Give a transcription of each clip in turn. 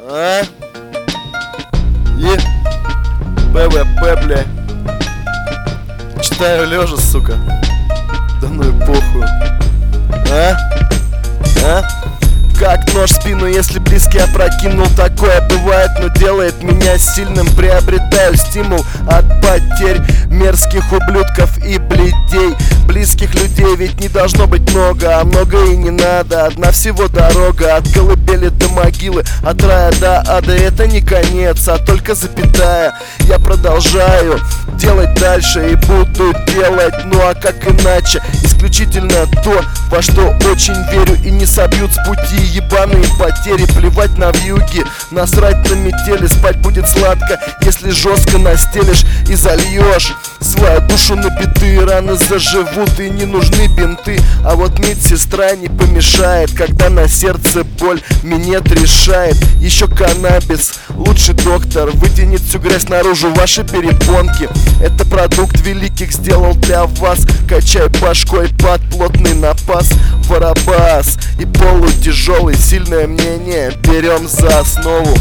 А? И ПВП, бля. Читаю лежа, сука. Да ну и похуй. А? Как нож в спину, если близкий опрокинул. Такое бывает, но делает меня сильным. Приобретаю стимул от потерь мерзких ублюдков и бледей. Близких людей ведь не должно быть много, а много и не надо. Одна всего дорога от колыбели до могилы, от рая до ада. Это не конец, а только запятая. Я продолжаю делать дальше и буду делать, ну а как иначе? Исключительно то, во что очень верю, и не собьют с пути ебаные потери. Плевать на вьюги, насрать на метели. Спать будет сладко, если жестко настелишь и зальешь свою душу на биты. Раны заживут и не нужны бинты. А вот медсестра не помешает, когда на сердце боль минет решает. Еще каннабис, лучший доктор, вытянет всю грязь наружу, ваши перепонки. Это продукт великих сделал для вас. Качай башкой под плотный напас. Воробас и полутяжелый, сильное мнение берем за основу.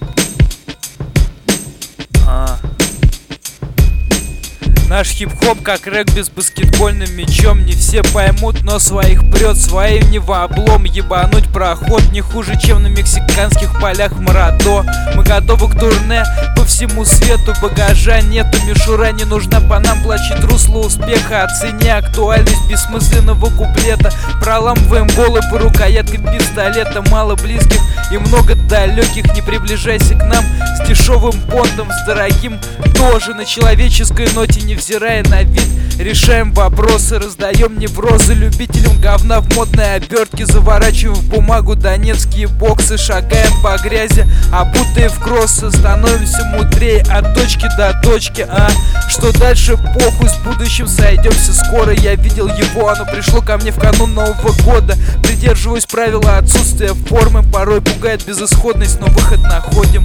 Наш хип-хоп как регби с баскетбольным мячом. Не все поймут, но своих прет, своим не во облом. Ебануть проход не хуже, чем на мексиканских полях в Марадо. Мы готовы к турне по всему свету. Багажа нету, мишура не нужна по нам. Плачет русло успеха, оцени актуальность бессмысленного куплета. Проламываем голы по рукояткам пистолета. Мало близких и много далеких. Не приближайся к нам с дешевым понтом, с дорогим тоже. На человеческой ноте, невзирая на вид, решаем вопросы, раздаем неврозы любителям говна в модной обертке. Заворачиваем в бумагу донецкие боксы, шагаем по грязи, обутые в кроссы. Становимся мудрее от точки до точки. Что дальше, похуй, с будущим сойдемся скоро. Я видел его, оно пришло ко мне в канун Нового года. Придерживаюсь правила отсутствия формы. Порой пугает безысходность, но выход находим.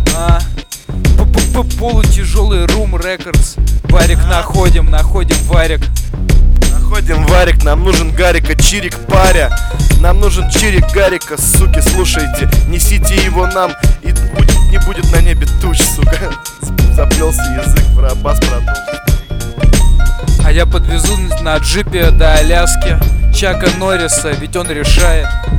Полутяжелый Room Records. Варик находим варик. Находим варик, нам нужен Гарика, чирик паря. Нам нужен чирик Гарика, суки, слушайте. Несите его нам, и не будет на небе туч, сука. Заплелся язык, воробас продолжит. А я подвезу на джипе до Аляски Чака Норриса, ведь он решает.